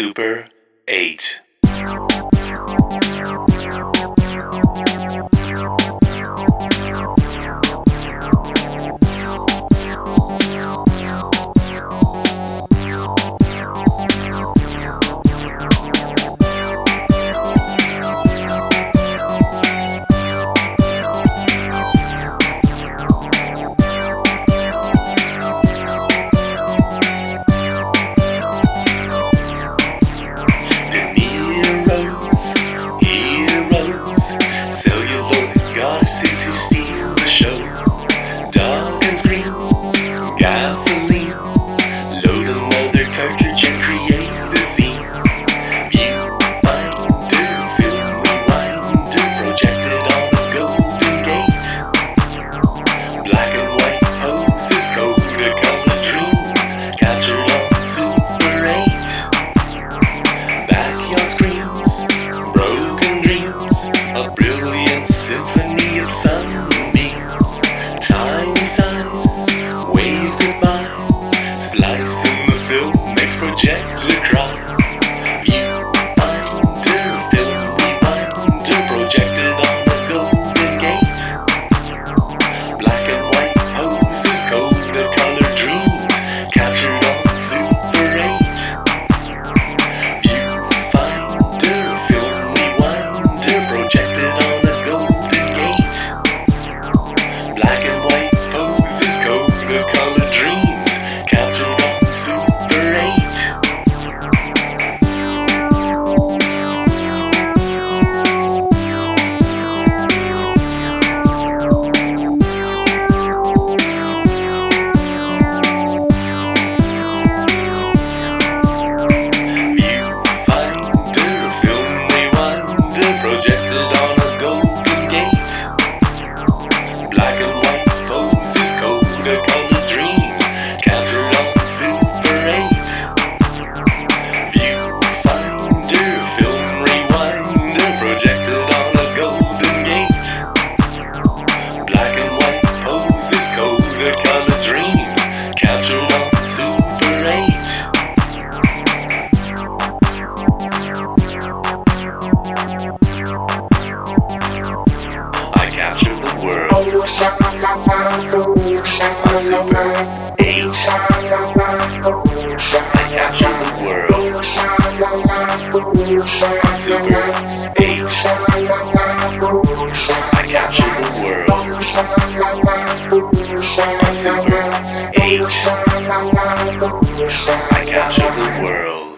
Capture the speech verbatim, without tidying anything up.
Super eight. Gasoline, load another cartridge and create a scene. Viewfinder, film rewinder, projected on a golden gate. Black and white poses, Kodacolor dreams, captured on Super eight. Backyard screams, broken dreams, a brilliant symphony of sunbeams. Tiny size, wave goodbye, splice in the film makes projector cry. Viewfinder, film rewinder, projected on a golden gate. Black and white poses, Kodacolor dreams, captured on Super eight. Viewfinder, film rewinder, projected on a golden gate. Black and white poses, Kodacolor dreams, captured on Super eight. Viewfinder, film rewinder, projected on a golden gate. Black and white poses, Kodacolor dreams, captured on Super eight. Viewfinder, film rewinder, projected on a golden gate. Black and white poses, Kodacolor dreams, captured on Super eight. I capture the world on Super eight. I capture the world on Super eight. I capture the world on Super eight. I capture the world.